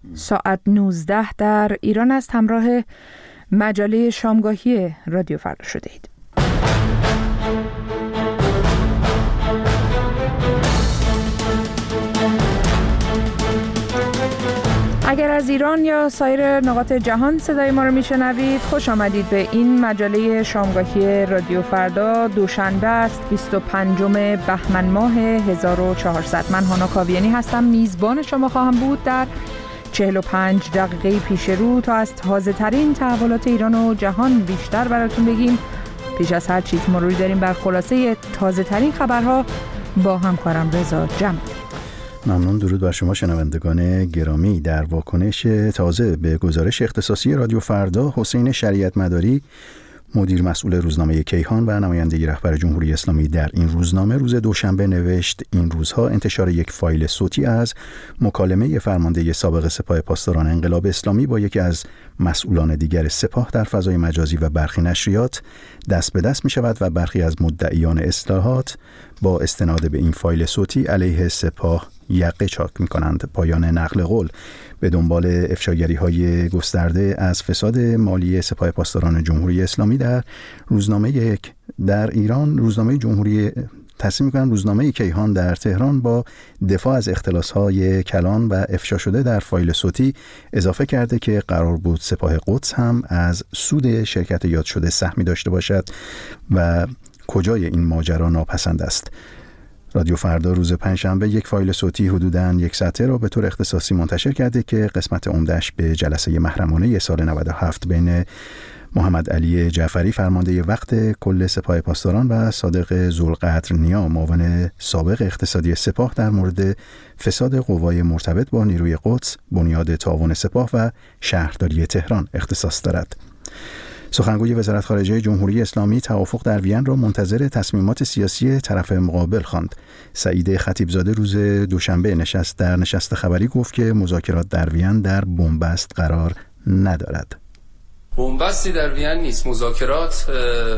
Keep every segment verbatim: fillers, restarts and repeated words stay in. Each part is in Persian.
ساعت نوزده در ایران است. همراه مجله شامگاهی رادیو فردا شده اید. اگر از ایران یا سایر نقاط جهان صدای ما رو میشنوید، خوش آمدید به این مجله شامگاهی رادیو فردا. دوشنبه است، بیست و پنجم بهمن ماه هزار و چهارصد. من هانا کاویانی هستم، میزبان شما خواهم بود در چهل و پنج دقیقه پیش رو تا از تازه ترین تحولات ایران و جهان بیشتر براتون بگیم. پیش از هر چیز مروری داریم بر خلاصه تازه ترین خبرها با همکارم رضا جمع. ممنون. درود بر شما شنوندگان گرامی. در واکنش تازه به گزارش اختصاصی رادیو فردا، حسین شریعت مداری، مدیر مسئول روزنامه کیهان و نماینده رهبر جمهوری اسلامی در این روزنامه، روز دوشنبه نوشت این روزها انتشار یک فایل صوتی از مکالمه فرمانده سابق سپاه پاسداران انقلاب اسلامی با یکی از مسئولان دیگر سپاه در فضای مجازی و برخی نشریات دست به دست می شود و برخی از مدعیان اصلاحات با استناد به این فایل صوتی علیه سپاه یقه چاک می کنند. پایان نقل قول. به دنبال افشاگری‌های گسترده از فساد مالی سپاه پاسداران جمهوری اسلامی در روزنامه یک در ایران، روزنامه جمهوری تصمیم می‌کنند روزنامه کیهان در تهران با دفاع از اختلاس‌های کلان و افشا شده در فایل صوتی اضافه کرده که قرار بود سپاه قدس هم از سود شرکت یاد شده سهمی داشته باشد و کجای این ماجرا ناپسند است. رادیو فردا روز پنجشنبه یک فایل صوتی حدوداً یک ساعته را به طور اختصاصی منتشر کرده که قسمت عمده‌اش به جلسه محرمانه سال نود و هفت بین محمد علی جعفری فرمانده وقت کل سپاه پاسداران و صادق ذوالقدر نیا معاون سابق اقتصادی سپاه در مورد فساد قوای مرتبط با نیروی قدس، بنیاد تعاون سپاه و شهرداری تهران اختصاص دارد. سخنگوی وزارت خارجه جمهوری اسلامی توافق در وین را منتظر تصمیمات سیاسی طرف مقابل خواند. سعید خطیبزاده روز دوشنبه نشست در نشست خبری گفت که مذاکرات در وین در بنبست قرار ندارد. بنبستی در وین نیست. مذاکرات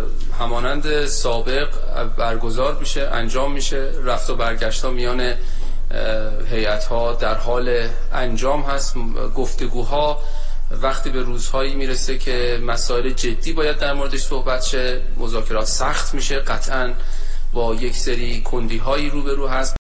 همانند سابق برگزار میشه، انجام میشه. رفت و برگشت‌ها میان هیئت‌ها در حال انجام هست. گفتگوها وقتی به روزهایی میرسه که مسائل جدی باید در موردش صحبت شه، مذاکرات سخت میشه، قطعاً با یک سری کندی‌هایی روبرو هست.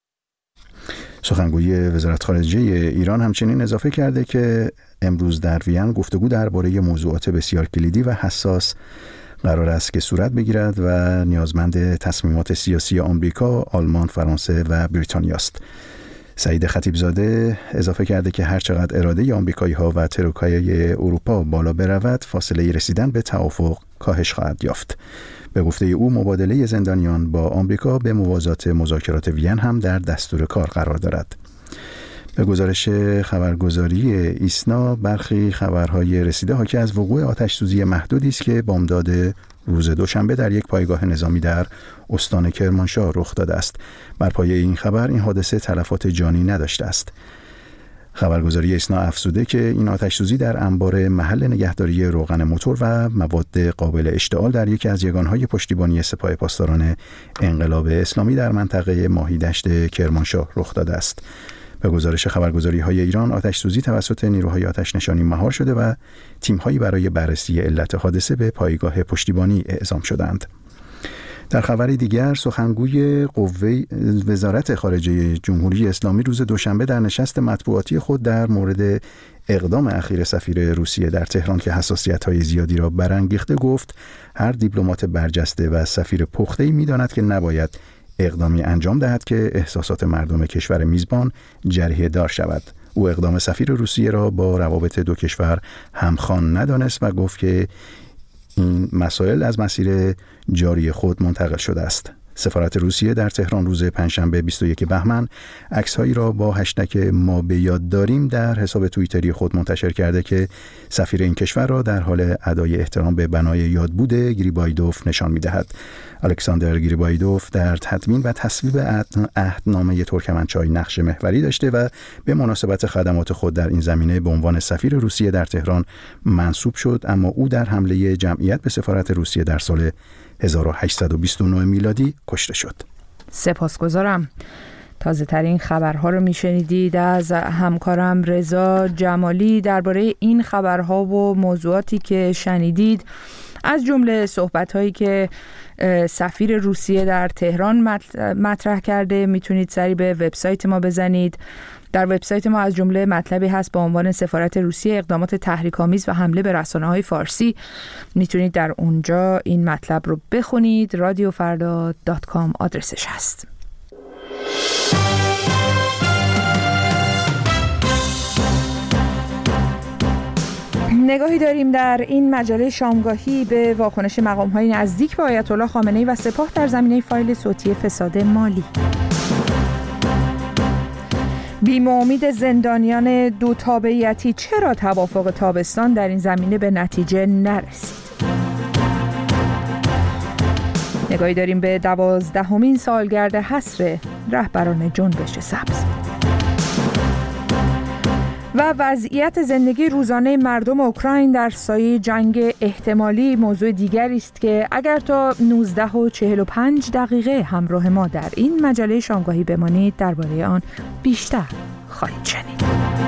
سخنگوی وزارت خارجه ایران همچنین اضافه کرده که امروز در وین گفتگو درباره موضوعات بسیار کلیدی و حساس قرار است که صورت بگیرد و نیازمند تصمیمات سیاسی آمریکا، آلمان، فرانسه و بریتانیا است. سعید خطیبزاده اضافه کرده که هر چقدر اراده آمریکایی‌ها و تروکای اروپا بالا برود، فاصله رسیدن به توافق کاهش خواهد یافت. به گفته او مبادله زندانیان با آمریکا به موازات مذاکرات وین هم در دستور کار قرار دارد. به گزارش خبرگزاری ایسنا، برخی خبرهای رسیده حاکی از وقوع آتش‌سوزی محدودی است که بامداد روز دوشنبه در یک پایگاه نظامی در استان کرمانشاه رخ داده است. بر پایه این خبر این حادثه تلفات جانی نداشته است. خبرگزاری ایسنا افزوده که این آتش‌سوزی در انبار محل نگهداری روغن موتور و مواد قابل اشتعال در یکی از یگانهای پشتیبانی سپاه پاسداران انقلاب اسلامی در منطقه ماهیدشت کرمانشاه رخ داده است. به گزارش خبرگزاری‌های ایران، آتش‌سوزی توسط نیروهای آتش‌نشانی مهار شده و تیم‌هایی برای بررسی علت حادثه به پایگاه پشتیبانی اعزام شدند. در خبری دیگر، سخنگوی قوه وزارت خارجه جمهوری اسلامی روز دوشنبه در نشست مطبوعاتی خود در مورد اقدام اخیر سفیر روسیه در تهران که حساسیت‌های زیادی را برانگیخته گفت هر دیپلمات برجسته و سفیر پخته‌ای می‌داند که نباید اقدامی انجام دهد که احساسات مردم کشور میزبان جریحه دار شود. او اقدام سفیر روسیه را با روابط دو کشور همخوان ندانست و گفت که این مسائل از مسیر جاری خود منتقل شده است. سفارت روسیه در تهران روز پنجشنبه بیست و یک بهمن عکس‌هایی را با هشتگ ما به یاد داریم در حساب توییتری خود منتشر کرده که سفیر این کشور را در حال ادای احترام به بنای یادبود گریبایدوف نشان می‌دهد. الکساندر گریبایدوف در تدوین و تصویب عهدنامه ترکمنچای نقش محوری داشته و به مناسبت خدمات خود در این زمینه به عنوان سفیر روسیه در تهران منصوب شد، اما او در حمله جمعیت به سفارت روسیه در سال هزار و هشتصد و بیست و نه میلادی کشته شد. سپاسگزارم. تازه ترین خبرها رو میشنیدید از همکارم رضا جمالی. درباره این خبرها و موضوعاتی که شنیدید، از جمله صحبت‌هایی که سفیر روسیه در تهران مطرح کرده، میتونید سری به وبسایت ما بزنید. در وبسایت ما از جمله مطلبی هست با عنوان سفارت روسیه اقدامات تحریک‌آمیز و حمله به رسانه‌های فارسی. میتونید در اونجا این مطلب رو بخونید. رادیو فردا دات کام آدرسش هست. نگاهی داریم در این مجله شامگاهی به واکنش مقام‌های نزدیک به آیت الله خامنه‌ای و سپاه در زمینه فایل صوتی فساد مالی. بیم و امید زندانیان دو تابعیتی، چرا توافق تابستان در این زمینه به نتیجه نرسید؟ نگاهی داریم به دوازدهمین سالگرد حصر رهبران جنبش سبز. و وضعیت زندگی روزانه مردم اوکراین در سایه جنگ احتمالی موضوع دیگری است که اگر تا نوزده و چهل و پنج دقیقه همراه ما در این مجله شامگاهی بمانید درباره آن بیشتر خواهید شنید.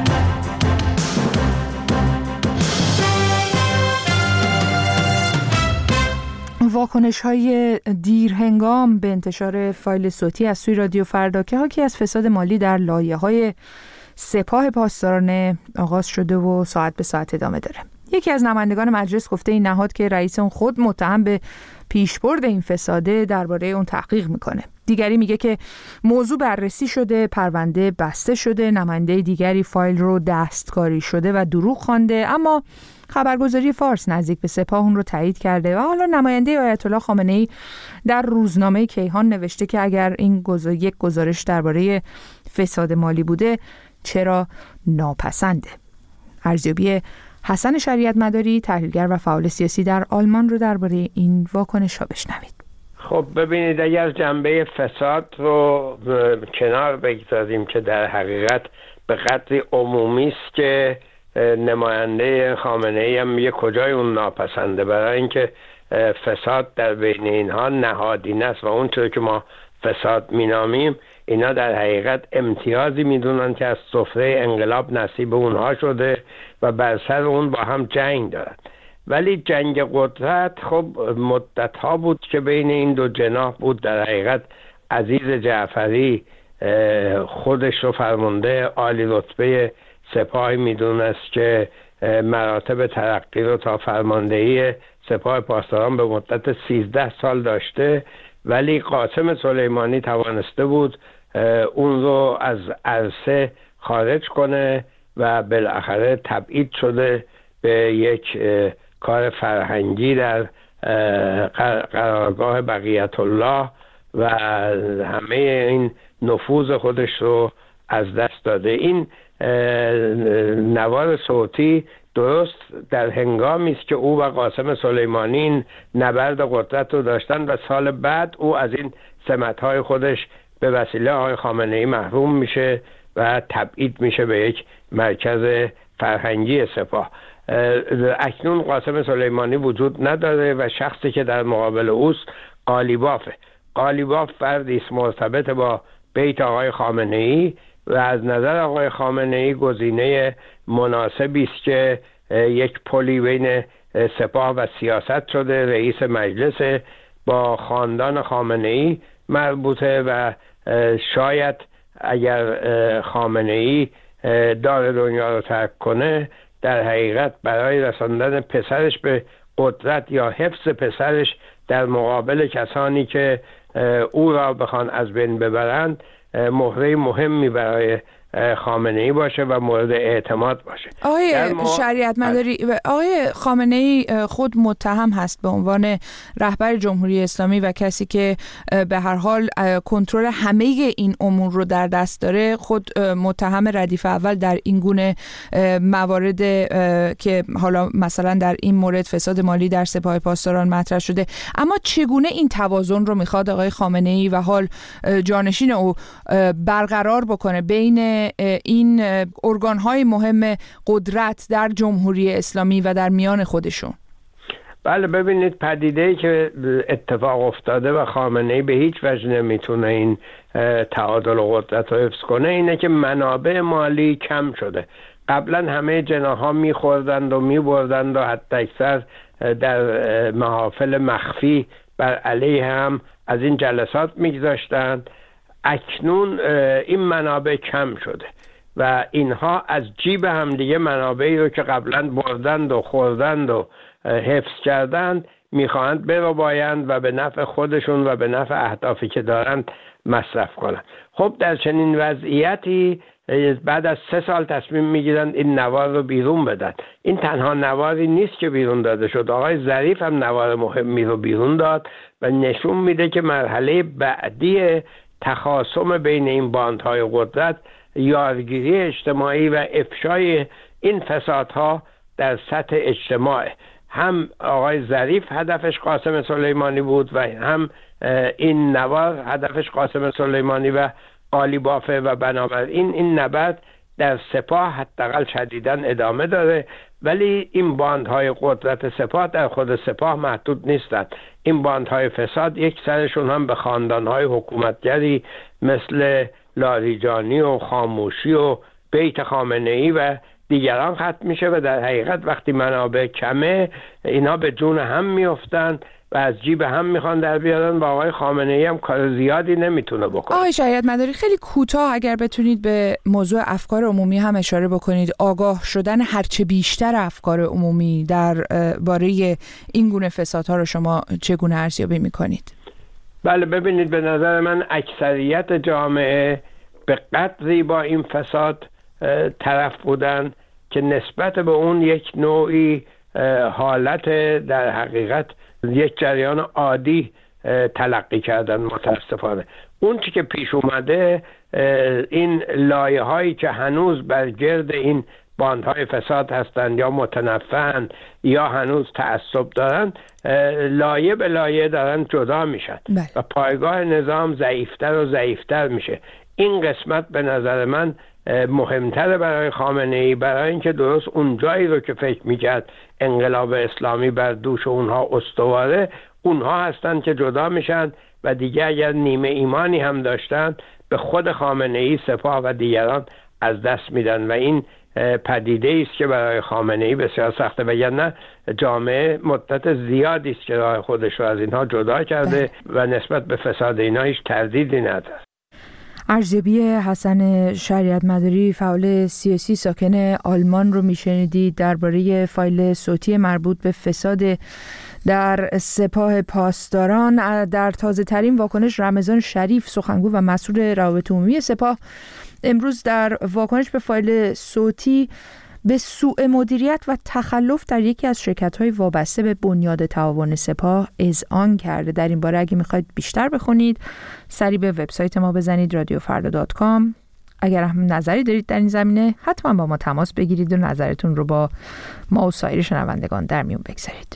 واکنش‌های دیرهنگام به انتشار فایل صوتی از سوی رادیو فردا که حاکی از فساد مالی در لایه‌های سپاه پاسداران آغاز شده و ساعت به ساعت ادامه داره. یکی از نمایندگان مجلس گفته این نهاد که رئیس اون خود متهم به پیشبرد این فساده درباره اون تحقیق میکنه. دیگری میگه که موضوع بررسی شده، پرونده بسته شده. نماینده دیگری فایل رو دستکاری شده و دروغ خوانده، اما خبرگزاری فارس نزدیک به سپاه اون رو تایید کرده. و حالا نماینده آیت الله خامنه‌ای در روزنامه کیهان نوشته که اگر این گزار... یک گزارش درباره فساد مالی بوده چرا ناپسنده. ارزیابی حسن شریعت مداری، تحلیلگر و فعال سیاسی در آلمان رو درباره این واکنش ها بشنوید. خب ببینید، اگر جنبه فساد رو کنار بگذاریم که در حقیقت به قدری عمومی است که نماینده خامنه‌ای هم میگه کجای اون ناپسنده، برای اینکه فساد در بین اینها نهادینه است و اون چیزی که ما فساد مینامیم اینا در حقیقت امتیازی میدونن که از سفره انقلاب نصیب اونها شده و بر سر اون با هم جنگ دارن. ولی جنگ قدرت خب مدت ها بود که بین این دو جناح بود. در حقیقت عزیز جعفری خودش رو فرمانده عالی رتبه سپاه میدونست که مراتب ترقی رو تا فرماندهی سپاه پاسداران به مدت سیزده سال داشته، ولی قاسم سلیمانی توانسته بود اون رو از عرصه خارج کنه و بالاخره تبعید شده به یک کار فرهنگی در قرارگاه بقیت الله و همه این نفوذ خودش رو از دست داده. این نوار صوتی درست در هنگامی است که او و قاسم سلیمانی این نبرد قدرت رو داشتن و سال بعد او از این سمت‌های خودش به وسیله آقای خامنه‌ای محروم میشه و تبعید میشه به یک مرکز فرهنگی سپاه. اکنون قاسم سلیمانی وجود نداره و شخصی که در مقابل اوست قالیبافه. قالیباف فردی است مرتبط با بیت آقای خامنه‌ای و از نظر آقای خامنه‌ای گزینه مناسبی است که یک پلی بین سپاه و سیاست شده. رئیس مجلس با خاندان خامنه‌ای مربوطه و شاید اگر خامنه‌ای دار دنیا رو ترک کنه در حقیقت برای رساندن پسرش به قدرت یا حفظ پسرش در مقابل کسانی که او را بخوان از بین ببرند مهره مهمی برای خامنه‌ای باشه و مورد اعتماد باشه. آقای شریعت مداری، آقای خامنه‌ای خود متهم هست به عنوان رهبر جمهوری اسلامی و کسی که به هر حال کنترل همه این امور رو در دست داره. خود متهم ردیف اول در این گونه موارد که حالا مثلا در این مورد فساد مالی در سپاه پاسداران مطرح شده. اما چگونه این توازن رو میخواد آقای خامنه‌ای و حال جانشین او برقرار بکنه بین این ارگان‌های مهم قدرت در جمهوری اسلامی و در میان خودشون؟ بله ببینید پدیده‌ای که اتفاق افتاده و خامنه‌ای به هیچ وجه نمیتونه این تعادل و قدرت رو حفظ کنه اینه که منابع مالی کم شده. قبلا همه جناح‌ها می‌خوردند و می‌بردند و حتی اکثر در محافل مخفی بر علیه هم از این جلسات می‌گذاشتند. اکنون این منابع کم شده و اینها از جیب هم دیگه منابعی رو که قبلا بردند و خوردند و حفظ کردند میخواهند بربایند و به نفع خودشون و به نفع اهدافی که دارند مصرف کنند. خب در چنین وضعیتی بعد از سه سال تصمیم میگیرند این نوار رو بیرون بدن. این تنها نواری نیست که بیرون داده شد، آقای ظریف هم نوار مهمی رو بیرون داد و نشون میده که مرحله بعدی تخاصم بین این باندهای قدرت یارگیری اجتماعی و افشای این فسادها در سطح اجتماع. هم آقای ظریف هدفش قاسم سلیمانی بود و هم این نوار هدفش قاسم سلیمانی و قالیبافه و بنابراین این نبرد در سپاه حداقل شدیداً ادامه داره. ولی این باندهای قدرت سپاه در خود سپاه محدود نیستند. این باندهای فساد یک سرشون هم به خاندانهای حکومتگری مثل لاریجانی و خاموشی و بیت خامنه‌ای و دیگران ختم میشه و در حقیقت وقتی منابع کمه اینا به جون هم میافتن و از جیب هم میخوان در بیارن و آقای خامنه‌ای هم کار زیادی نمیتونه بکنه. آقای شریعت مداری خیلی کوتاه اگر بتونید به موضوع افکار عمومی هم اشاره بکنید، آگاه شدن هرچه بیشتر افکار عمومی در باره این گونه فسادها رو شما چگونه ارزیابی میکنید؟ بله ببینید به نظر من اکثریت جامعه به قدری با این فساد طرف بودن که نسبت به اون یک نوعی حالت در حقیقت یک جریان عادی تلقی کردن. متاسفانه اون چی که پیش اومده این لایه هایی که هنوز بر گرد این باندهای فساد هستند یا متنفعن یا هنوز تعصب دارن لایه به لایه دارن جدا میشن و پایگاه نظام ضعیفتر و ضعیفتر میشه. این قسمت به نظر من مهمتره برای خامنه‌ای، برای اینکه درست اون جایی رو که فکر میکرد انقلاب اسلامی بر دوش اونها استواره اونها هستن که جدا میشن و دیگه اگر نیمه ایمانی هم داشتن به خود خامنه‌ای، سپاه و دیگران از دست میدن و این پدیده است که برای خامنه‌ای بسیار سخته، وگرنه جامعه مدت زیادی است که راه خودش رو از اینها جدا کرده و نسبت به فساد اینها هیچ تردیدی نداره. ارزیابی حسن شریعت مداری فعال سیاسی ساکن آلمان رو میشنیدید درباره فایل صوتی مربوط به فساد در سپاه پاسداران. در تازه ترین واکنش رمضان شریف سخنگو و مسئول روابط عمومی سپاه امروز در واکنش به فایل صوتی به سوء مدیریت و تخلف در یکی از شرکت‌های وابسته به بنیاد تعاون سپاه اذعان کرده. در این باره اگه میخواید بیشتر بخونید سری به وبسایت ما بزنید رادیو فردا دات کام. اگر هم نظری دارید در این زمینه حتما با ما تماس بگیرید و نظرتون رو با ما و سایر شنوندگان در میون بگذارید.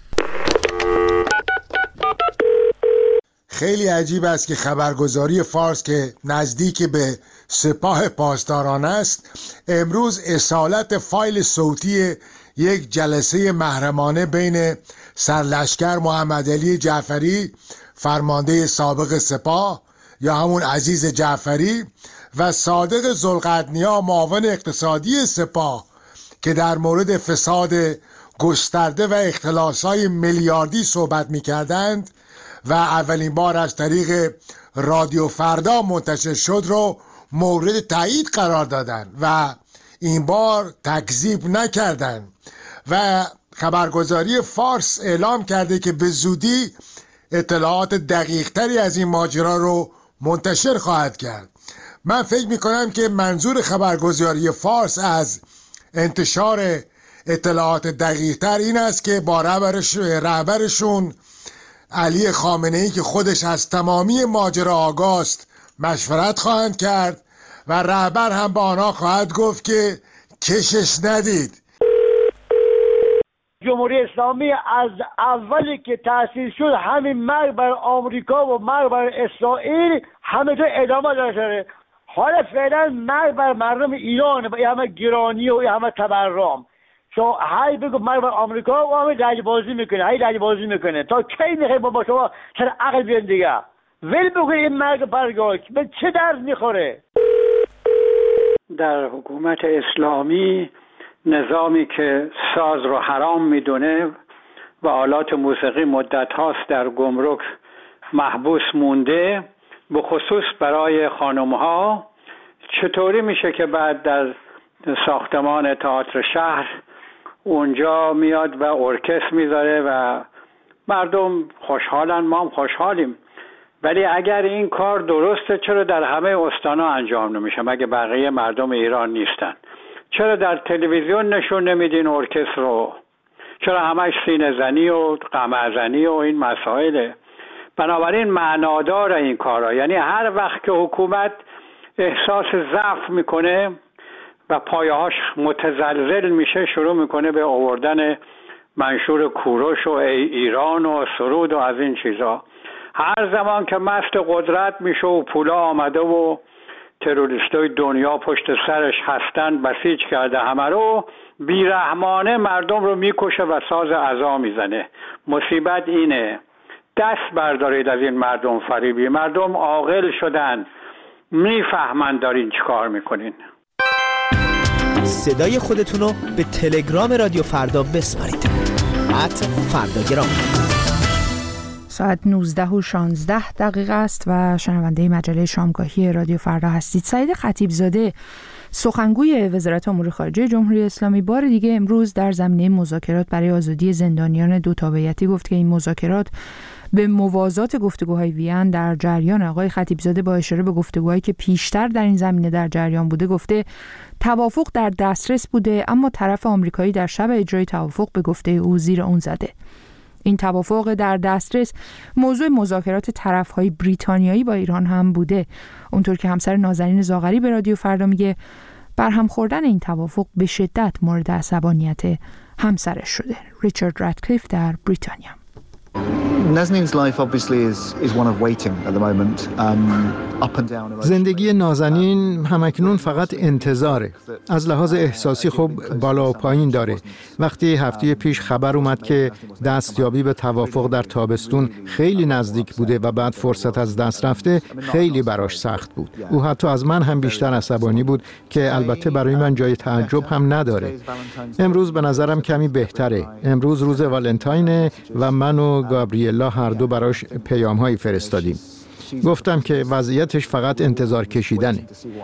خیلی عجیب است که خبرگزاری فارس که نزدیک به سپاه پاسداران است امروز اصالت فایل صوتی یک جلسه محرمانه بین سرلشکر محمد علی جعفری فرمانده سابق سپاه یا همون عزیز جعفری و صادق ذوالقرنیا معاون اقتصادی سپاه که در مورد فساد گسترده و اختلاس‌های میلیاردی صحبت می‌کردند و اولین بار از طریق رادیو فردا منتشر شد رو مورد تایید قرار دادن و این بار تکذیب نکردن و خبرگزاری فارس اعلام کرده که به زودی اطلاعات دقیق تری از این ماجرا رو منتشر خواهد کرد. من فکر میکنم که منظور خبرگزاری فارس از انتشار اطلاعات دقیق تر این است که با رهبرش رهبرشون علی خامنه‌ای که خودش از تمامی ماجرا آگاه است مشورت خواهند کرد و رهبر هم به آنها خواهد گفت که کشش ندید. جمهوری اسلامی از اولی که تأسیس شد همین مرگ بر آمریکا و مرگ بر اسرائیل همه جا ادامه داره. حالا فعلا مرگ بر مردم ایران و همه گرانی و همه تبرم. شما هی بگو مرگ بر آمریکا و همه لج بازی میکنه، هی لج بازی میکنه. تا کی میخوای با شما سر عقل بیان دیگه؟ ول بگو این مرگ برگاه به چه درد میخوره؟ در حکومت اسلامی نظامی که ساز رو حرام میدونه و آلات موسیقی مدت هاست در گمرک محبوس مونده، به خصوص برای خانم ها، چطوری میشه که بعد در ساختمان تئاتر شهر اونجا میاد و ارکستر میذاره و مردم خوشحالن، ما هم خوشحالیم، ولی اگر این کار درسته چرا در همه استانا انجام نمیشه؟ مگه بقیه مردم ایران نیستن؟ چرا در تلویزیون نشون نمیدین ارکستر رو؟ چرا همش سینه زنی و قمر زنی و این مسائله؟ بنابراین معنادار این کارا، یعنی هر وقت که حکومت احساس ضعف میکنه و پایه‌هاش متزلزل میشه، شروع میکنه به آوردن منشور کوروش و ای ایران و سرود و از این چیزا. هر زمان که مست قدرت میشه و پولا آمده و تروریستای دنیا پشت سرش هستن، بسیج کرده همه رو، بیرحمانه مردم رو میکشه و ساز عزا میزنه. مصیبت اینه، دست بردارید از این مردم فریبی. مردم عاقل شدن، میفهمن دارین چی کار میکنین. صدای خودتون رو به تلگرام رادیو فردا بسپارید. ات فرداگرام. ساعت نوزده و شانزده دقیقه است و شنونده مجله شامگاهی رادیو فردا هستید. سعید خطیبزاده، سخنگوی وزارت امور خارجه جمهوری اسلامی، بار دیگه امروز در زمینه مذاکرات برای آزادی زندانیان دو تابعیتی گفت که این مذاکرات به موازات گفتگوهای وین در جریان. آقای خطیبزاده با اشاره به گفتگوهایی که پیشتر در این زمینه در جریان بوده گفته توافق در دسترس بوده، اما طرف آمریکایی در شب اجرای توافق به گفته او زیر اون زده. این توافق در دسترس موضوع مذاکرات طرفهای بریتانیایی با ایران هم بوده. اونطور که همسر نازنین زاغری به رادیو فردا میگه برهم خوردن این توافق به شدت مورد عصبانیت همسرش شده. ریچارد رادکلیف در بریتانیا. Nazanin's life obviously is is one of waiting at the moment. Um, up and down. زندگی نازنین همکنون فقط انتظاره. از لحاظ احساسی خب بالا و پایین داره. وقتی هفته پیش خبر اومد که دستیابی به توافق در تابستون خیلی نزدیک بوده و بعد فرصت از دست رفته، خیلی براش سخت بود. او حتی از من هم بیشتر عصبانی بود که البته برای من جای تعجب هم نداره. امروز به نظرم کمی بهتره. امروز روز والنتاینه و من و گابریلا هر دو براش پیام‌هایی فرستادیم. گفتم که وضعیتش فقط انتظار کشیدنه.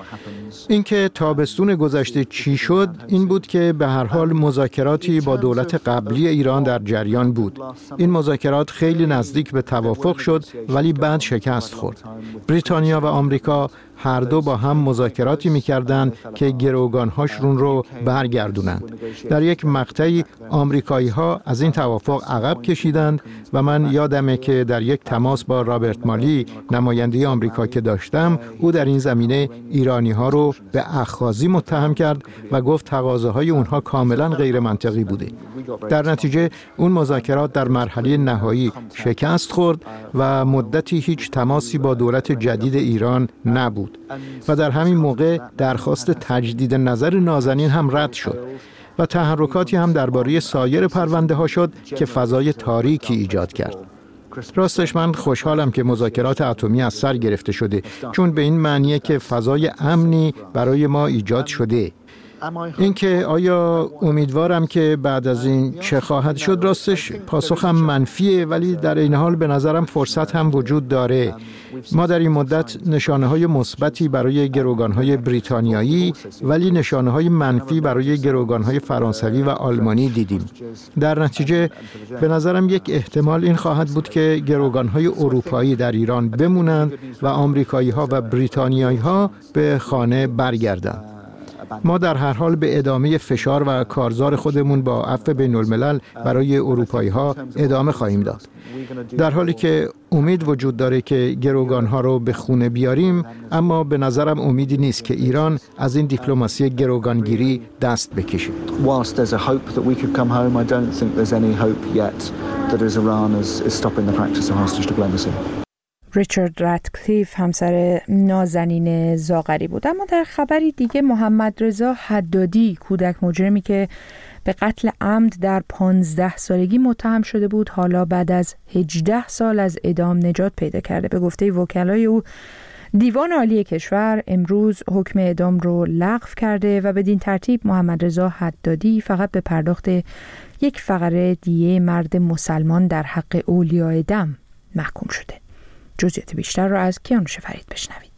اینکه تابستون گذشته چی شد این بود که به هر حال مذاکراتی با دولت قبلی ایران در جریان بود. این مذاکرات خیلی نزدیک به توافق شد ولی بعد شکست خورد. بریتانیا و آمریکا هر دو با هم مذاکراتی می‌کردند که گروگان‌هاشون رو برگردونند. در یک مقطعی آمریکایی‌ها از این توافق عقب کشیدند و من یادمه که در یک تماس با رابرت مالی، نماینده آمریکا که داشتم، او در این زمینه ایرانی‌ها رو به اخاذی متهم کرد و گفت تقاضاهای اونها کاملاً غیر منطقی بوده. در نتیجه اون مذاکرات در مرحله نهایی شکست خورد و مدتی هیچ تماسی با دولت جدید ایران نبود. و در همین موقع درخواست تجدید نظر نازنین هم رد شد و تحرکاتی هم درباره سایر پرونده ها شد که فضای تاریکی ایجاد کرد. راستش من خوشحالم که مذاکرات اتمی از سر گرفته شده، چون به این معنیه که فضای امنی برای ما ایجاد شده. اینکه آیا امیدوارم که بعد از این چه خواهد شد، راستش پاسخم منفیه، ولی در این حال به نظرم فرصت هم وجود داره. ما در این مدت نشانه‌های مثبتی برای گروگان‌های بریتانیایی ولی نشانه‌های منفی برای گروگان‌های فرانسوی و آلمانی دیدیم. در نتیجه به نظرم یک احتمال این خواهد بود که گروگان‌های اروپایی در ایران بمونند و آمریکایی‌ها و بریتانیایی‌ها به خانه برگردند. ما در هر حال به ادامه فشار و کارزار خودمون با عفو بین الملل برای اروپایی‌ها ادامه خواهیم داد. در حالی که امید وجود داره که گروگان‌ها رو به خونه بیاریم، اما به نظرم امیدی نیست که ایران از این دیپلماسی گروگانگیری دست بکشه. Whilst there's a hope that we could come home, I don't think there's any hope yet that Iran is stopping the practice of hostage diplomacy. ریچارد رادکلیف همسر نازنین زاغری بود. اما در خبری دیگه محمد رضا حدادی، کودک مجرمی که به قتل عمد در پانزده سالگی متهم شده بود، حالا بعد از هجده سال از اعدام نجات پیدا کرده. به گفته وکلای او دیوان عالی کشور امروز حکم اعدام رو لغو کرده و بدین ترتیب محمد رضا حدادی فقط به پرداخت یک فقره دیه مرد مسلمان در حق اولیاء دم محکوم شده. جزئیات بیشتر را از کیانوش فرید بشنوید.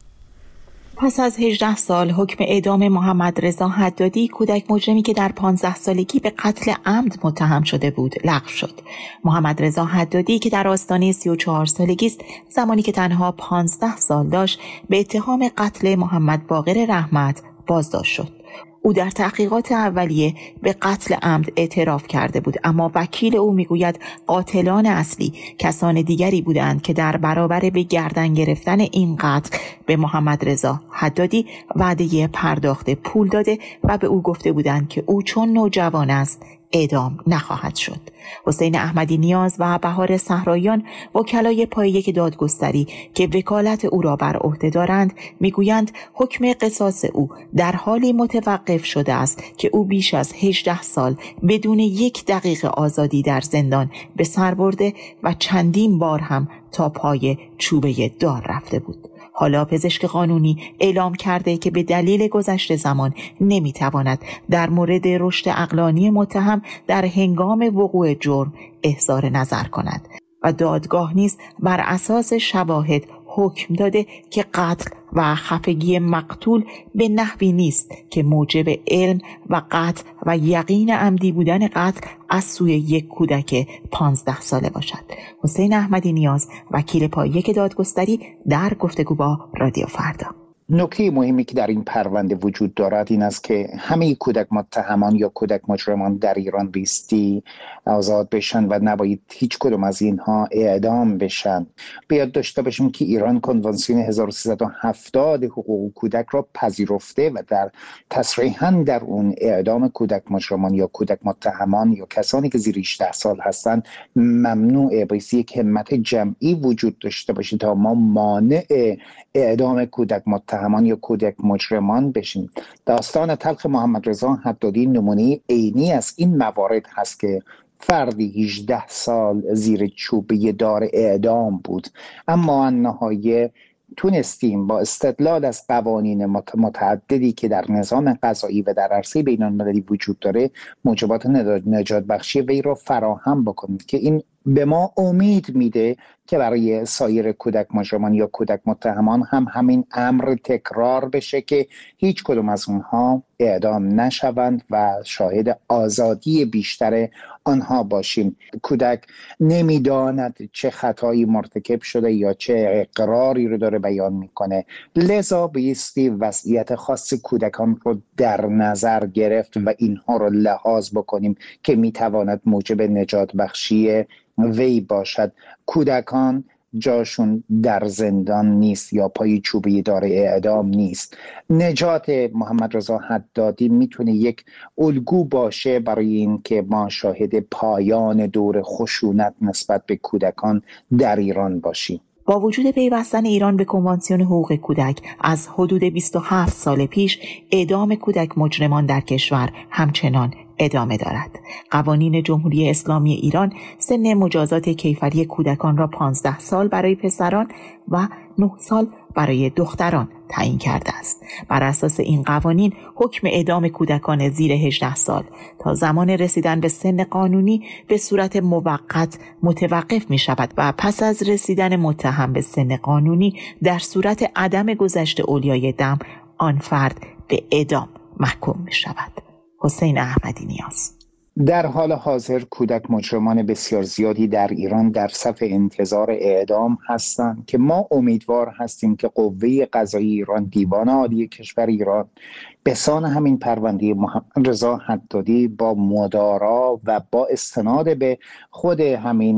پس از هجده سال حکم اعدام محمد رضا حدادی، کودک مجرمی که در پانزده سالگی به قتل عمد متهم شده بود، لغو شد. محمد رضا حدادی که در آستانه سی و چهار سالگی است، زمانی که تنها پانزده سال داشت، به اتهام قتل محمد باقر رحمت بازداشت شد. او در تحقیقات اولیه به قتل عمد اعتراف کرده بود، اما وکیل او میگوید قاتلان اصلی کسان دیگری بودند که در برابر به گردن گرفتن این قتل به محمد رضا حدادی وعده پرداخت پول داده و به او گفته بودند که او چون نوجوان است اعدام نخواهد شد. حسین احمدی نیاز و بهار صحراییان، وکلای پای یک دادگستری که وکالت او را بر عهده دارند، میگویند حکم قصاص او در حالی متوقف شده است که او بیش از هجده سال بدون یک دقیقه آزادی در زندان به سر برده و چندین بار هم تا پای چوبه دار رفته بود. حالا پزشک قانونی اعلام کرده که به دلیل گذشت زمان نمیتواند در مورد رشد عقلانی متهم در هنگام وقوع جرم اظهار نظر کند و دادگاه نیز بر اساس شواهد حکم داده که قتل و خفگی مقتول به نحوی نیست که موجب علم و قطع و یقین عمدی بودن قتل از سوی یک کودک پانزده ساله باشد. حسین احمدی نیاز، وکیل پای یک دادگستری، در گفتگو با رادیو فردا. نکته مهمی که در این پرونده وجود دارد این است که همه کودک متهمان یا کودک مجرمان در ایران بیستی آزاد بشن و نباید هیچ کدوم از اینها اعدام بشن. بیاد داشته باشیم که ایران کنوانسیون هزار و سیصد و هفتاد حقوق کودک را پذیرفته و در تصریحاً در اون اعدام کودک مجرمان یا کودک متهمان یا کسانی که زیر هجده سال هستند ممنوعه. باید یک همت جمعی وجود داشته باشه تا ما مانع اعدام کودک متهمان یا کودک مجرمان بشیم. داستان تلخ محمد رضا حدادی نمونه عینی از این موارد هست که فردی هجده سال زیر چوبه دار اعدام بود، اما نهایت تونستیم با استدلال از قوانین متعددی که در نظام قضایی و در عرصه بین‌المللی وجود داره موجبات نجات بخشی وی را فراهم بکنیم که این به ما امید میده که برای سایر کودک مجرمان یا کودک متهمان هم همین امر تکرار بشه که هیچ کدوم از اونها اعدام نشوند و شاهد آزادی بیشتر آنها باشیم. کودک نمیداند چه خطایی مرتکب شده یا چه اقراری رو داره بیان میکنه، لذا بایستی وضعیت خاص کودکان رو در نظر گرفت و اینها رو لحاظ بکنیم که میتواند موجب نجات بخشی وی باشد. کودکان جاشون در زندان نیست یا پای چوبه دار اعدام نیست. نجات محمد رضا حدادی میتونه یک الگو باشه برای این که ما شاهد پایان دور خشونت نسبت به کودکان در ایران باشیم. با وجود پیوستن ایران به کنوانسیون حقوق کودک از حدود بیست و هفت سال پیش، اعدام کودک مجرمان در کشور همچنان ادامه دارد. قوانین جمهوری اسلامی ایران سن مجازات کیفری کودکان را پانزده سال برای پسران و نه سال برای دختران تعیین کرده است. بر اساس این قوانین حکم اعدام کودکان زیر هجده سال تا زمان رسیدن به سن قانونی به صورت موقت متوقف می شود و پس از رسیدن متهم به سن قانونی در صورت عدم گذشت اولیای دم آن فرد به اعدام محکوم می شود. حسین احمدی نیاز. در حال حاضر کودک مجرمان بسیار زیادی در ایران در صف انتظار اعدام هستند که ما امیدوار هستیم که قوه قضایی ایران، دیوان عالی کشور ایران، به سان همین پرونده محمد رضا حدادی با مدارا و با استناد به خود همین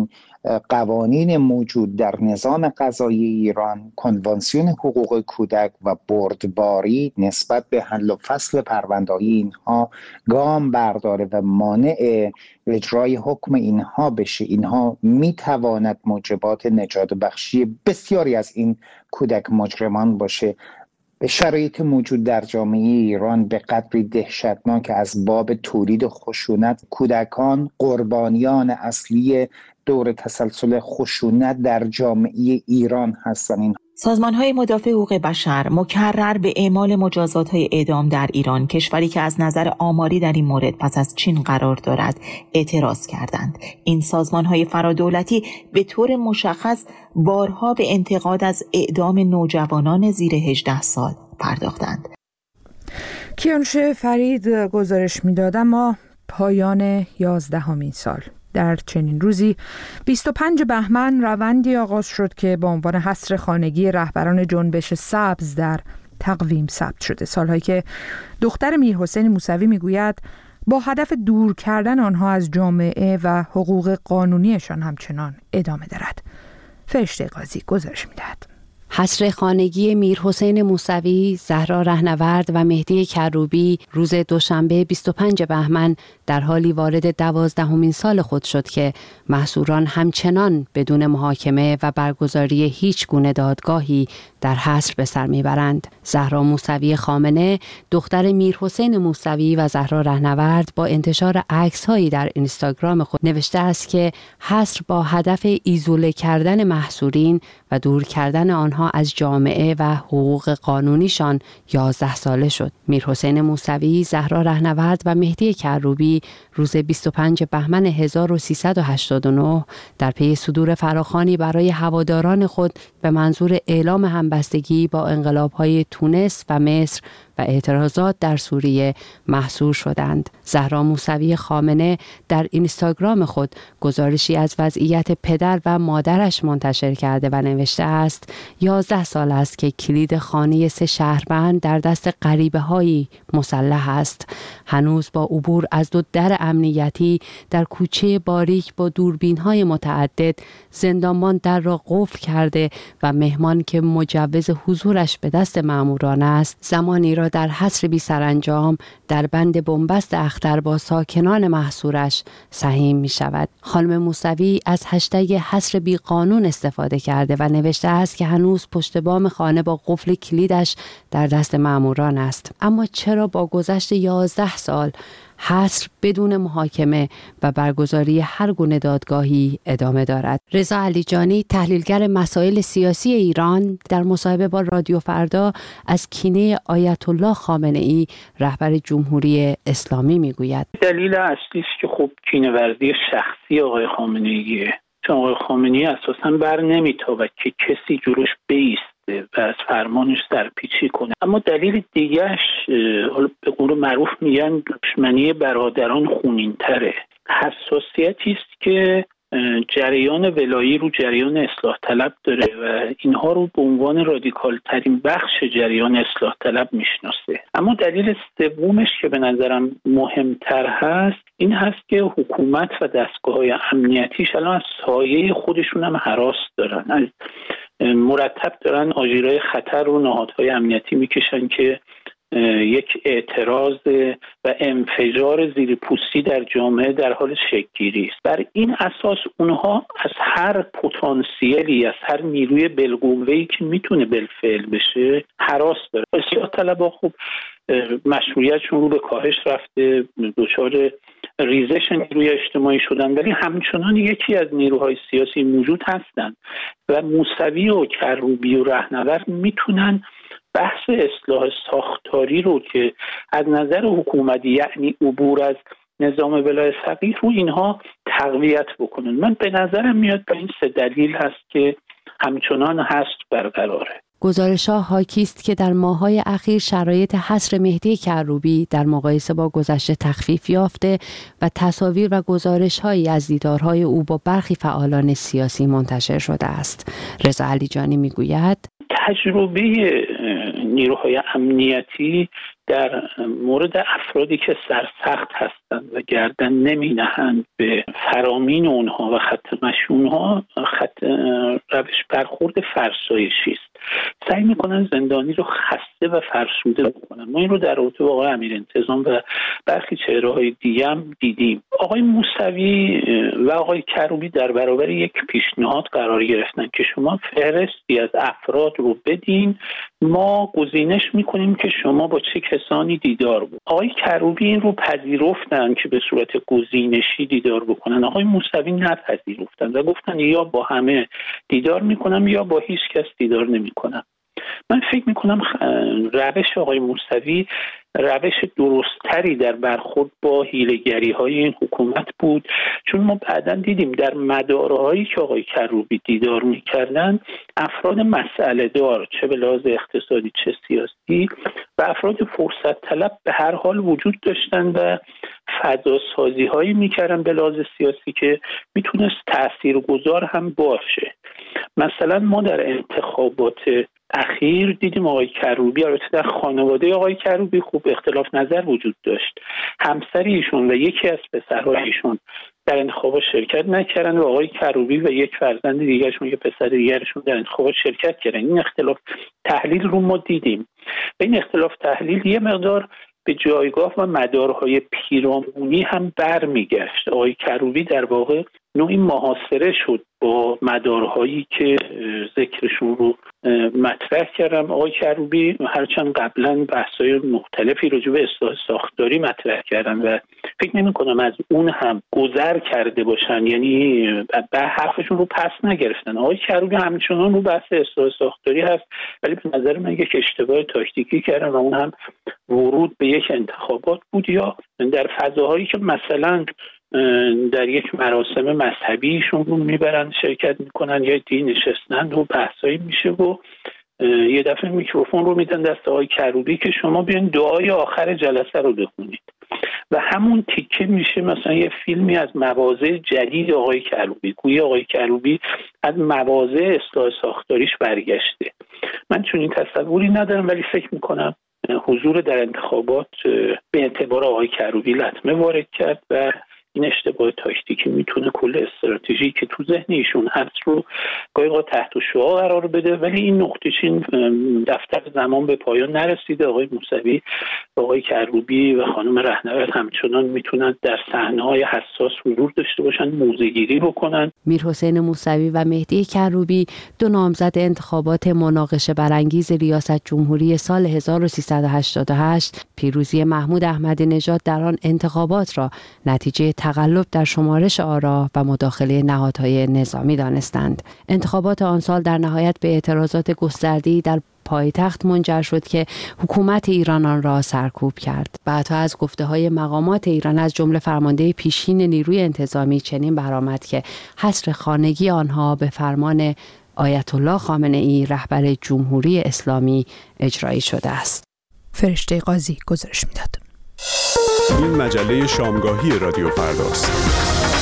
قوانین موجود در نظام قضایی ایران، کنوانسیون حقوق کودک و بردباری نسبت به حل و فصل پرونده‌های اینها گام برداره و مانع اجرای حکم اینها بشه، اینها میتواند موجبات نجات بخشی بسیاری از این کودک مجرمان باشه. به شرایط موجود در جامعه ایران به قدری دهشتناک از باب تولید خشونت، کودکان قربانیان اصلی دور تسلسل خشونت در جامعه ایران هستند. سازمان‌های مدافع حقوق بشر مکرر به اعمال مجازات‌های اعدام در ایران، کشوری که از نظر آماری در این مورد پس از چین قرار دارد، اعتراض کردند. این سازمان‌های فرادولتی به طور مشخص بارها به انتقاد از اعدام نوجوانان زیر هجده سال پرداختند. کیانوش فرید گزارش می‌داد. اما پایان یازدهمین سال در چنین روزی بیست و پنجم بهمن روندی آغاز شد که با عنوان حصر خانگی رهبران جنبش سبز در تقویم ثبت شده. سالهایی که دختر میرحسین موسوی میگوید با هدف دور کردن آنها از جامعه و حقوق قانونیشان همچنان ادامه دارد. فرشته قاضی گزارش میدهد. حصر خانگی میرحسین موسوی، زهرا رهنورد و مهدی کروبی روز دوشنبه بیست و پنجم بهمن در حالی وارد دوازدهمین سال خود شد که محصوران همچنان بدون محاکمه و برگزاری هیچ گونه دادگاهی در حصر به سر میبرند. زهرا موسوی خامنه، دختر میرحسین موسوی و زهرا رهنورد، با انتشار عکس‌هایی در اینستاگرام خود نوشته است که حصر با هدف ایزوله کردن محصورین و دور کردن آنها از جامعه و حقوق قانونیشان یازده ساله شد. میرحسین موسوی، زهرا رهنورد و مهدی کروبی روز بیست و پنجم بهمن هزار و سیصد و هشتاد و نه در پی صدور فراخوانی برای هواداران خود به منظور اعلام همبستگی با انقلاب‌های تونس و مصر و اعتراضات در سوریه محصور شدند. زهرا موسوی خامنه در اینستاگرام خود گزارشی از وضعیت پدر و مادرش منتشر کرده و نوشته است: یازده سال است که کلید خانه سه شهروند در دست غریبه‌هایی مسلح است. هنوز با عبور از دو در امنیتی در کوچه باریک با دوربین‌های متعدد زندانبان در را قفل کرده و مهمان که مجوز حضورش به دست ماموران است زمانی را در حصر بی سرانجام در بند بنبست اختر با ساکنان محصورش سهیم می شود. خانم موسوی از هشتگ حصر بی قانون استفاده کرده و نوشته است که هنوز پشت بام خانه با قفل کلیدش در دست ماموران است. اما چرا با گذشت یازده سال حصر بدون محاکمه و برگزاری هر گونه دادگاهی ادامه دارد؟ رضا علیجانی، تحلیلگر مسائل سیاسی ایران، در مصاحبه با رادیو فردا از کینه آیت الله خامنه ای رهبر جمهوری اسلامی میگوید. دلیل اصلی است که خب کینه‌ورزی شخصی آقای خامنه ایه. چون آقای خامنه ای اساساً بر نمیتابد که کسی جلوش بیست و از فرمانش سرپیچی کنه. اما دلیل دیگهش حالا به قول معروف میگن دشمنی برادران خونین‌تره. حساسیتی است که جریان ولایی رو جریان اصلاح طلب داره و اینها رو به عنوان رادیکال ترین بخش جریان اصلاح طلب میشناسه. اما دلیل سومش که به نظرم مهمتر هست این هست که حکومت و دستگاه‌های امنیتیش الان از سایه خودشون هم هراس دارن، از مرتب دارن آژیرهای خطر رو نهادهای امنیتی میکشن که یک اعتراض و انفجار زیرپوستی در جامعه در حال شکل‌گیری است. بر این اساس اونها از هر پتانسیلی، از هر نیروی بالقوه‌ای که میتونه بالفعل بشه هراس داره. اصلاح طلبها خب مشروعیتشون رو به کاهش رفته، دچار ریزش نیروی اجتماعی شدن، ولی همچنان یکی از نیروهای سیاسی موجود هستند و موسوی و کروبی و رهنورد میتونن بحث اصلاح ساختاری رو که از نظر حکومتی یعنی عبور از نظام ولای فقیه رو اینها تقویت بکنن. من به نظرم میاد به این سه دلیل هست که همچنان هست برقراره. گزارش‌ها حاکی است که در ماه‌های اخیر شرایط حصر مهدی کروبی در مقایسه با گذشته تخفیف یافته و تصاویر و گزارش‌هایی از دیدارهای او با برخی فعالان سیاسی منتشر شده است. رضا علیجانی میگوید تجربه نیروهای امنیتی در مورد افرادی که سرسخت هستند و گردن نمی نهند به فرامین اونها و خط مشونها، خط روش برخورد فرسایشی است. سعی میکنن زندانی رو خسته و فرسوده بکنن. ما این رو در رابطه با آقای امیرانتظام و برخی چهره‌های دیگه هم دیدیم. آقای موسوی و آقای کروبی در برابر یک پیشنهاد قرار گرفتن که شما فهرستی از افراد رو بدین، ما گزینش میکنیم که شما با چه کسانی دیدار بود. آقای کروبی این رو پذیرفتن که به صورت گزینشی دیدار بکنن. آقای موسوی نپذیرفتن و گفتن یا با همه دیدار میکنم یا با هیچ کس دیدار نمیکنم. من فکر میکنم روش آقای موسوی روش درستری در برخورد با حیله‌گری های این حکومت بود، چون ما بعداً دیدیم در مدارهایی که آقای کروبی دیدار میکردن افراد مسئله دار چه به لحاظ اقتصادی چه سیاسی و افراد فرصت طلب به هر حال وجود داشتن و فضا سازی هایی میکردن به لحاظ سیاسی که میتونست تاثیرگذار هم باشه. مثلا ما در انتخابات اخیر دیدیم آقای کروبی، البته در خانواده آقای کروبی خوب اختلاف نظر وجود داشت، همسر ایشون و یکی از پسرهای ایشون در انتخابات شرکت نکردن و آقای کروبی و یک فرزند دیگرشون که پسر دیگرشون در انتخابات شرکت کردن. این اختلاف تحلیل رو ما دیدیم و این اختلاف تحلیل یه مقدار به جایگاه و مدارهای پیرامونی هم برمیگشت. آقای کروبی در واقع نوعی محاصره شد با مدارهایی که ذکرشون رو مطرح کردم. آقای کروبی هرچند قبلا بحث‌های مختلفی راجع به اصلاح ساختاری مطرح کردن و فکر نمی‌کنم از اون هم گذر کرده باشن، یعنی به حرفشون رو پس نگرفتن. آقای کروبی همچنان رو بحث اصلاح ساختاری هست، ولی به نظر من یک اشتباه تاکتیکی کردن و اون هم ورود به یک انتخابات بود یا در فضاهایی که مثلا در یک مراسم مذهبیشون رو میبرن شرکت میکنن یا دی نشستند و بحثایی میشه و یه دفعه میکروفون رو میدن دست آقای کروبی که شما بیاین دعای آخر جلسه رو بخونید و همون تیکه میشه مثلا یه فیلمی از مواضع جدید آقای کروبی، گویی آقای کروبی از مواضع اصلاح ساختاریش برگشته. من چون این تصوری ندارم، ولی فکر میکنم حضور در انتخابات به اعتبار آقای کروبی لطمه وارد کرد و این اشتباه تاکتیکی میتونه کل استراتژی که تو ذهن ایشون هست رو گاهی اوقات تحت شعاع قرار بده. ولی این نقطه چین دفتر زمان به پایان نرسیده. آقای موسوی و آقای کروبی و خانم رهنورد همچنان میتونن در صحنه‌های حساس حضور داشته باشن، موضع‌گیری بکنن. میرحسین موسوی و مهدی کروبی دو نامزد انتخابات مناقشه برانگیز ریاست جمهوری سال هزار و سیصد و هشتاد و هشت پیروزی محمود احمدی نژاد در آن انتخابات را نتیجه تقلب در شمارش آرا و مداخله نهادهای نظامی دانستند. انتخابات آن سال در نهایت به اعتراضات گسترده‌ای در پایتخت منجر شد که حکومت ایران آن را سرکوب کرد. بعدها از گفته‌های مقامات ایران از جمله فرمانده پیشین نیروی انتظامی چنین برآمد که حصر خانگی آنها به فرمان آیت الله خامنه‌ای رهبر جمهوری اسلامی اجرایی شده است. فرشته قاضی گزارش میداد. این مجله شامگاهی رادیو فرداست.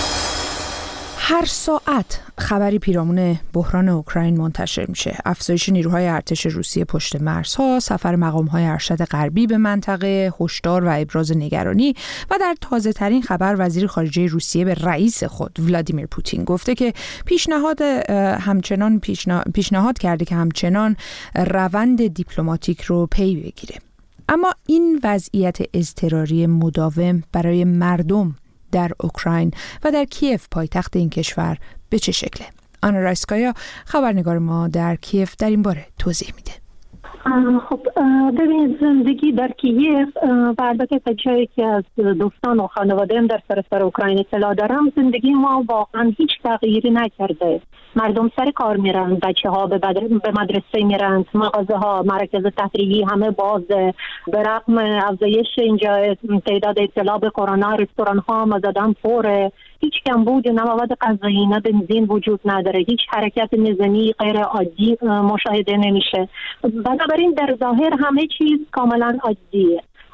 هر ساعت خبری پیرامون بحران اوکراین منتشر میشه. افزایش نیروهای ارتش روسیه پشت مرزها، سفر مقام‌های ارشد غربی به منطقه، هشدار و ابراز نگرانی و در تازه ترین خبر وزیر خارجه روسیه به رئیس خود ولادیمیر پوتین گفته که پیشنهاد همچنان پیشنهاد کرده که همچنان روند دیپلماتیک رو پی بگیره. اما این وضعیت اضطراری مداوم برای مردم در اوکراین و در کیف پایتخت این کشور به چه شکله؟ آنا رایسکایا خبرنگار ما در کیف در این باره توضیح میده. خب ببینید، زندگی در کیف و البته تا جایی که از دوستان و خانواده‌ام در سراسر اوکراین اطلاع دارم، زندگی ما واقعا هیچ تغییری نکرده. مردم سر کار میرن، بچه ها به, به مدرسه میرن، مغازه ها، مراکز تفریحی همه بازه. به رغم افزایش اینجا تعداد ابتلا به کرونا، رستوران ها مزدن پره، هیچ کمبود نه مواد غذایی نه بنزین وجود نداره، هیچ حرکت نظامی غیر عادی مشاهده نمیشه. بنابراین در ظاهر همه چیز کاملا عادیه.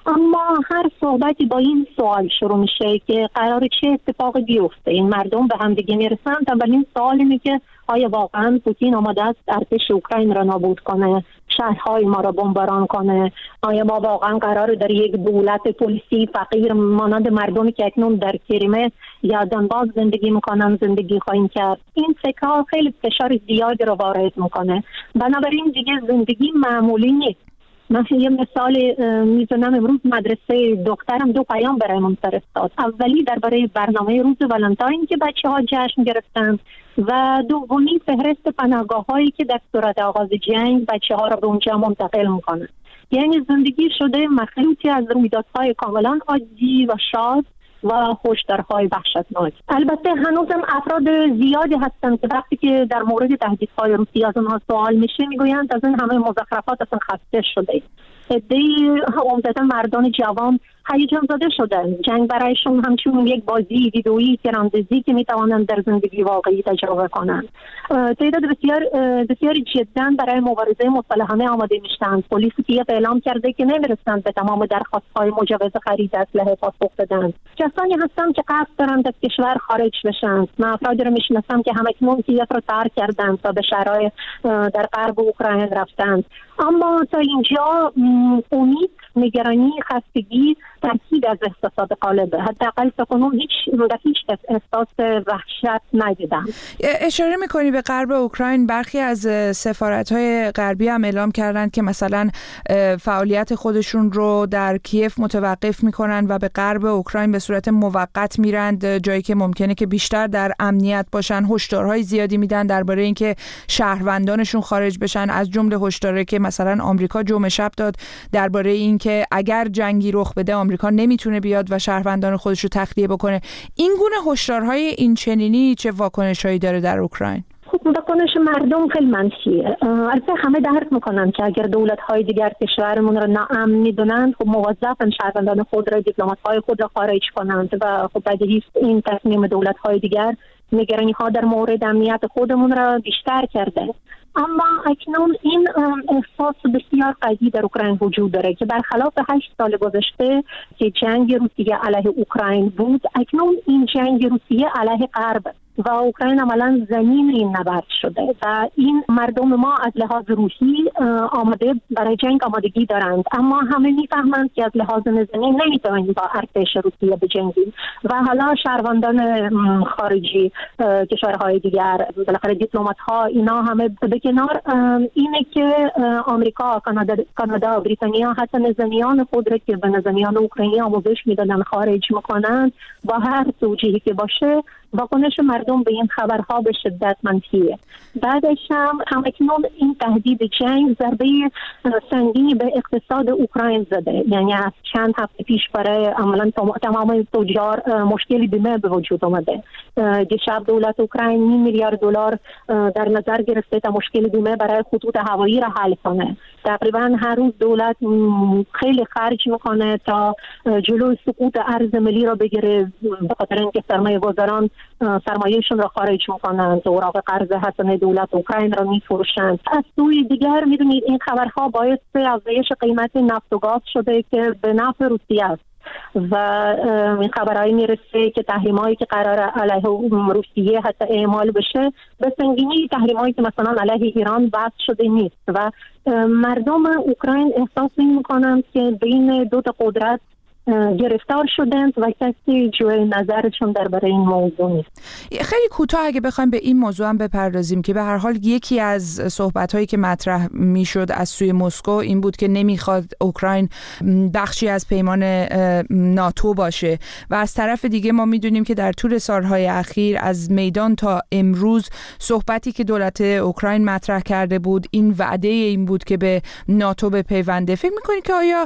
اما هر صحبتی با این سوال شروع میشه که قرار چه اتفاقی بیفته. این مردم به هم دیگه میرسند. اولین سوال اینه که آیا واقعا پوتین آماده است ارتش اوکراین را نابود کنه، شهرهای ما را بمباران کنه؟ آیا ما واقعا قرار در یک دولت پلیسی فقیر مانند مردمی که اکنون در کریمه یا دنباس زندگی میکنن زندگی خواهیم کرد؟ این فکرها خیلی فشار زیادی را وارد میکنه. بنابراین دیگه زندگی معمولی نیست. من یه مثال میزنم. امروز مدرسه دخترم دو پیام برایمون فرستاد. اولی درباره برنامه روز ولنتاین که بچه ها جشن گرفتن و دومی فهرست پناهگاه هایی که در صورت آغاز جنگ بچه ها را به اونجا منتقل میکنن. یعنی زندگی شده مخلوطی از رویدادهای کاملا عادی و شاد و هشدارهای وحشتناک. البته هنوزم افراد زیادی هستند که وقتی که در مورد تهدیدهای روسیه از اونها سوال میشه میگویند از این همه مزخرفات اصلا خسته شده. عده‌ای عمدتاً مردان جوان هیجان زده شدن. جنگ برایشون همچون یک بازی ویدئویی تیراندازی که میتوانند در زندگی واقعی تجربه کنند. تعداد بسیار بسیار جدا برای مبارزه مسلحانه آماده میشن. پلیس کیف اعلام کرده که نمیرسند به تمام درخواست‌های مجوز خرید اسلحه پاسخ بدن. کسانی هستند که قصد دارند از کشور خارج بشن. من افرادی رو میشناسم که همکنون کیف رو ترک کردند تا به شهرهای در غرب اوکراین رفتند. اما تا اینجا امید، نگرانی، خستگی ترکیب از احساسات غالبه. حداقل تا کنون هیچ هیچ احساس وحشت ندیدم. اشاره میکنی به غرب اوکراین. برخی از سفارت‌های غربی هم اعلام کردند که مثلا فعالیت خودشون رو در کیف متوقف میکنن و به غرب اوکراین به صورت موقت میرند، جایی که ممکنه که بیشتر در امنیت باشن. هشدارهای زیادی میدن درباره اینکه شهروندانشون خارج بشن، از جمله هشداری که مثلا آمریکا جمعه شب داد درباره اینکه اگر جنگی رخ بده آمریکا نمیتونه بیاد و شهروندان خودش رو تخلیه بکنه. این گونه هشدارهای این چنینی چه واکنشایی داره در اوکراین؟ خب واکنش مردم خیلی منفیه. البته همه درک میکنن که اگر دولت‌های دیگر کشورمون رو ناامن میدونن، خب موظفن شهروندان خود را، دیپلمات‌های خود را خارج کنند و خب بدیهی است این تصمیم دولت‌های دیگر نگرانی‌ها در مورد امنیت خودمون را بیشتر کرده. اما اکنون این احساس بسیار قوی در اوکراین وجود داره که برخلاف هشت سال گذشته که جنگ روسیه علیه اوکراین بود، اکنون این جنگ روسیه علیه غرب و اوکراین عملاً زمین این نبرد شده و این مردم ما از لحاظ روحی آماده برای جنگ آمادگی دارند. اما همه میفهمند که از لحاظ نظامی نمیتوانیم با ارتش روسیه بجنگیم و حالا شهروندان خارجی، کشورهای دیگر، بالاخره دیپلمات‌ها، اینا همه به کنار اینه که آمریکا، کانادا، کانادا، بریتانیا حتی نظامیان خود را که به نظامیان اوکراینی آموزش میدادن خارج میکنند با هر توجیهی که باشه. واکنش مردم به این خبرها به شدت منفیه. بعدش هم همکنون این تهدید جنگ ضربه سنگینی به اقتصاد اوکراین زده. یعنی از چند هفته پیش برای عملاً تمام تجار مشکلی بیمه به وجود اومده. دیشب دولت اوکراین نیم میلیارد دلار در نظر گرفته تا مشکل بیمه برای خطوط هوایی را حل کنه. تقریبا هر روز دولت خیلی خرج میکنه تا جلوی سقوط ارز ملی را بگیره، به خاطر اینکه سرمایه‌گذاران سرمایه‌شون را خارج میکنند، اوراق قرض حسنه دولت اوکراین را میفروشند. از سوی دیگر میدونید این خبرها باعث افزایش قیمت نفت و گاز شده که به نفع روسیه است و این خبرهایی میرسه که تحریمایی که قرار علیه روسیه حتی اعمال بشه به سنگینی تحریمایی که مثلا علیه ایران وضع شده نیست و مردم اوکراین احساس میکنند که بین دو تا قدرت گرفتار شدند و کسی جوی نظرشون درباره این موضوع نیست. خیلی کوتاه اگه بخوایم به این موضوع هم بپردازیم که به هر حال یکی از صحبت‌هایی که مطرح میشد از سوی مسکو این بود که نمیخواد اوکراین بخشی از پیمان ناتو باشه و از طرف دیگه ما میدونیم که در طول سالهای اخیر از میدان تا امروز صحبتی که دولت اوکراین مطرح کرده بود این وعده این بود که به ناتو بپیونده. فکر می‌کنید که آیا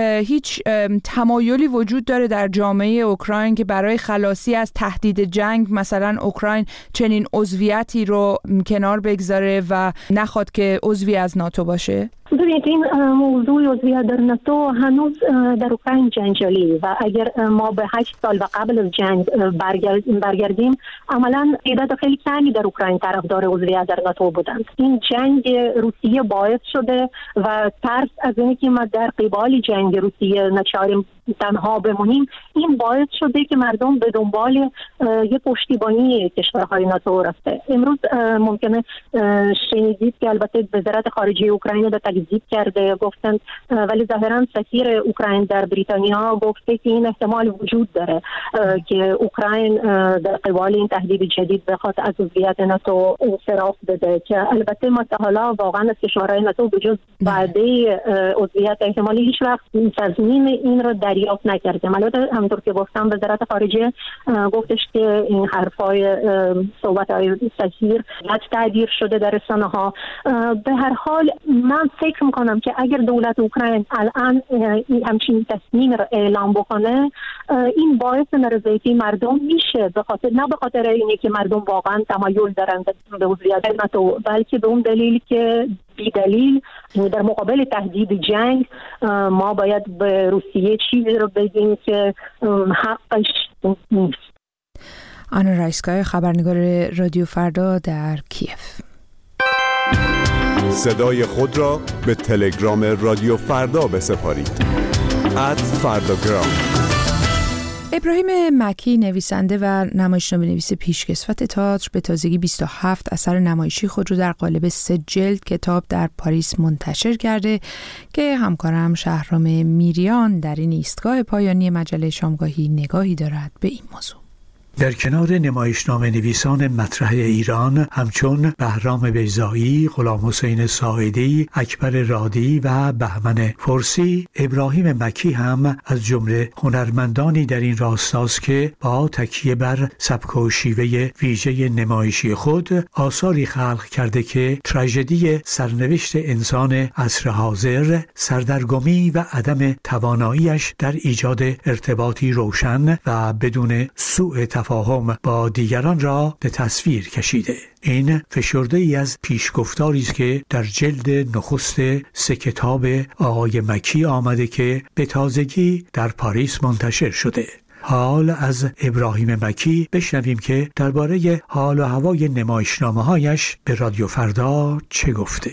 هیچ تمایلی وجود داره در جامعه اوکراین که برای خلاصی از تهدید جنگ مثلا اوکراین چنین عضویتی رو کنار بگذاره و نخواد که عضوی از ناتو باشه؟ ببینید این موضوع عضویت در ناتو هنوز در اوکراین جنجالی و اگر ما به هشت سال و قبل از جنگ برگردیم عملا تعداد خیلی کمی در اوکراین طرفدار عضویت در ناتو بودند. این جنگ روسیه باعث شده و ترس از اینکه که ما در قبال جنگ روسیه نچاریم تنها بمونیم، این باعث شده که مردم به دنبال یه پشتیبانی کشورهای ناتو رفته. امروز ممکنه شنیدید که البته وزارت خارجه اوکراین رو تکذیب کرده، گفتند ولی ظاهرا سفیر اوکراین در بریتانیا گفته که این احتمال وجود داره که اوکراین در قبال این تهدید جدید بخواد از عضویت ناتو انصراف بده، که البته ما تا حالا واقعا از کشورهای ناتو به جز وعده عضویت احتمالی هیچ وقت تضمین این رو دریافت نکردیم. البته همونطور که گفتم وزارت خارجه گفتش که این حرفای صحبت‌های سفیر بد تعبیر شده در رسانه‌ها. به هر حال من فکر میکنم که اگر دولت اوکراین الان همچین تصمیم رو اعلام بکنه، این باعث نارضایتی مردم میشه، به خاطر نه به خاطر اینه که مردم واقعا تمایل دارن به عضویت ناتو، بلکه به اون دلیل که بی دلیل در مقابل تهدید جنگ ما باید به روسیه چیزی رو بگیم که حقش نیست. آنا رایسکای، خبرنگار رادیو فردا در کیف. صدای خود را به تلگرام رادیو فردا بسپارید. ات فرداگرام. ابراهیم مکی، نویسنده و نمایشنامه نویس پیشکسوت تئاتر، به تازگی بیست و هفت اثر نمایشی خود رو در قالب سه جلد کتاب در پاریس منتشر کرده که همکارم شهرام میریان در این ایستگاه پایانی مجله شامگاهی نگاهی دارد به این موضوع. در کنار نمایشنامه نویسان مطرح ایران همچون بهرام بیضایی، غلام حسین ساعدی، اکبر رادی و بهمن فرسی، ابراهیم مکی هم از جمله هنرمندانی در این راستاست که با تکیه بر سبک و شیوه ویژه نمایشی خود آثاری خلق کرده که تراژدی سرنوشت انسان عصر حاضر، سردرگمی و عدم تواناییش در ایجاد ارتباطی روشن و بدون سوء تفاهم با دیگران را به تصویر کشیده. این فشرده ای از پیشگفتاری است که در جلد نخست سه کتاب آقای مکی آمده که به تازگی در پاریس منتشر شده. حال از ابراهیم مکی بشنویم که درباره حال و هوای نمایشنامه‌هایش به رادیو فردا چه گفته.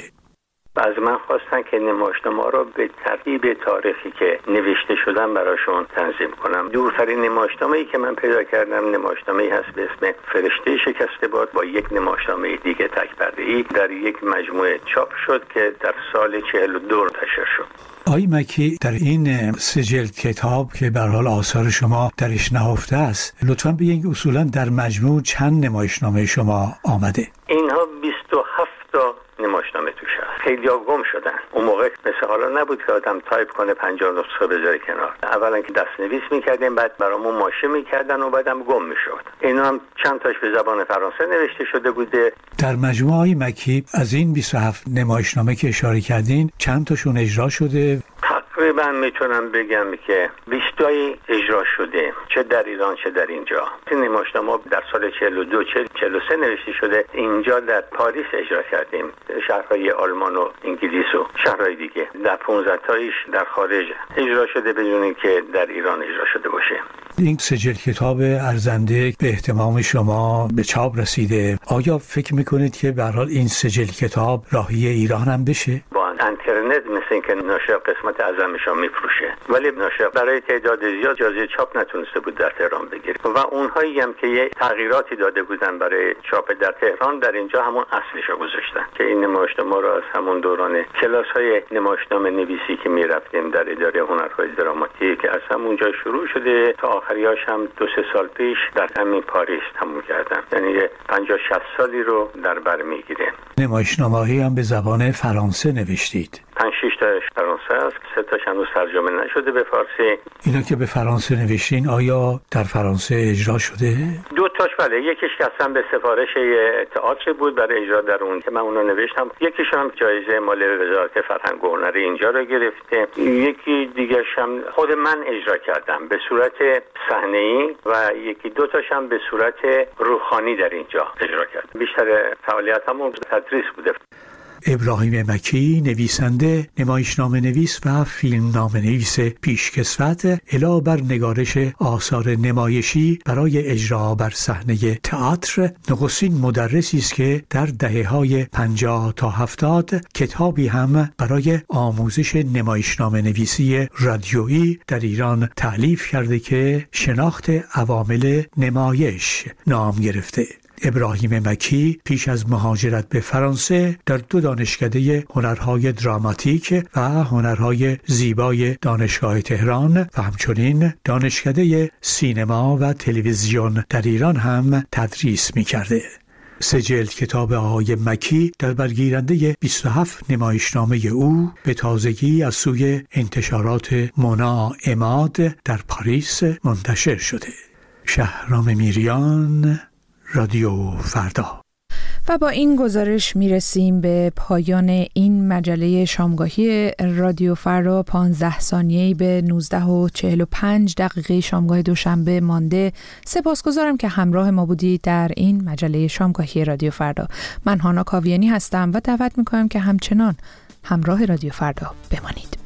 از من خواستن که نمایشنامه رو به ترتیب تاریخی که نوشته شدن براشون تنظیم کنم. دورترین نمایشنامه‌ای که من پیدا کردم نمایشنامه‌ای هست به اسم فرشته شکسته باد با یک نمایشنامه دیگه تک‌پرده‌ای در یک مجموعه چاپ شد که در سال چهل و دو منتشر شد. آقای مکی، در این سه جلد کتاب که به هر حال آثار شما درش نهفته است، لطفاً بگید اصولاً در مجموع چند نمایشنامه شما آمده؟ اینها بیست و هفت تا نمایشنامه توش هست. خیلی ها گم شدن. اون موقع مثل حالا نبود که آدم تایپ کنه پنجاه نسخه بذاره کنار. اولا که دست نویس میکردیم، بعد برامون ماشه میکردن و بعدم گم میشد. اینا هم چند تاش به زبان فرانسه نوشته شده بوده. در مجموعه مکی از این بیست و هفت نمایشنامه که اشاره کردین چند تاشون اجرا شده؟ تقریبا میتونم بگم که بیست تایی اجرا شده، چه در ایران چه در اینجا. این نمایشنامه در سال چهل و دو چهل و سه نوشته شده. اینجا در پاریس اجرا کردیم، شهرهای آلمان و انگلیس و شهرهای دیگه. در پانزده تایش در خارج اجرا شده بدون اینکه در ایران اجرا شده باشه. این سه جلد کتاب ارزنده به احتمام شما به چاپ رسیده. آیا فکر میکنید که به هر حال این سه جلد کتاب راهی ایران هم بشه؟ با اینترنت مثل اینکه ناشر قسمت اعظمش رو میفروشه، ولی ناشر برای تعداد زیاد اجازه چاپ نتونسته بود در تهران بگیره و اونهایی هم که یه تغییراتی داده بودن برای چاپ در تهران در اینجا همون اصلش رو گذاشتن که این نمایشنامه رو از همون دوران کلاس‌های نمایشنامه نویسی که میرفتیم در اداره هنرهای دراماتیک که از همونجا شروع شده تا آخریاش هم دو سه سال پیش در همین پاریس تموم کردم. یعنی پنجاه شصت سالی رو در بر میگیره. نمایشنامه‌ای هم به زبان فرانسه نوشتید. پنج شش تاش فرانسه است، سه تاش هنوز ترجمه نشده به فارسی. اینا که به فرانسه نوشتین آیا در فرانسه اجرا شده؟ دو تاش بله، یکیش که اصلا به سفارش تئاتر بود برای اجرا در اون که من اونو نوشتم. یکیش هم جایزه مال وزارت فرهنگ و هنر اینجا رو گرفته. یکی دیگه هم خود من اجرا کردم به صورت صحنه‌ای و یکی دو تاش هم به صورت روحانی در اینجا اجرا کردم. بیشتر فعالیتمون تدریس بوده. ابراهیم مکی نویسنده، نمایشنامه نویس و فیلم نامه نویس پیشکسوت علاوه بر نگارش آثار نمایشی برای اجرا بر صحنه تئاتر، نخستین مدرسی است که در دهه‌های پنجاه تا هفتاد کتابی هم برای آموزش نمایشنامه نویسی رادیویی در ایران تألیف کرده که شناخت عوامل نمایش نام گرفته. ابراهیم مکی پیش از مهاجرت به فرانسه در دو دانشکده هنرهای دراماتیک و هنرهای زیبای دانشگاه تهران و همچنین دانشکده سینما و تلویزیون در ایران هم تدریس می کرده. سه جلد کتاب آقای مکی در برگیرنده بیست و هفت نمایشنامه او به تازگی از سوی انتشارات مونا اماد در پاریس منتشر شده. شهرام میریان، رادیو فردا. و با این گزارش میرسیم به پایان این مجله شامگاهی رادیو فردا. پانزده ثانیه‌ای به نوزده و چهل و پنج دقیقه شامگاه دوشنبه مانده. سپاسگزارم که همراه ما بودید در این مجله شامگاهی رادیو فردا. من هانا کاویانی هستم و دعوت میکنم که همچنان همراه رادیو فردا بمانید.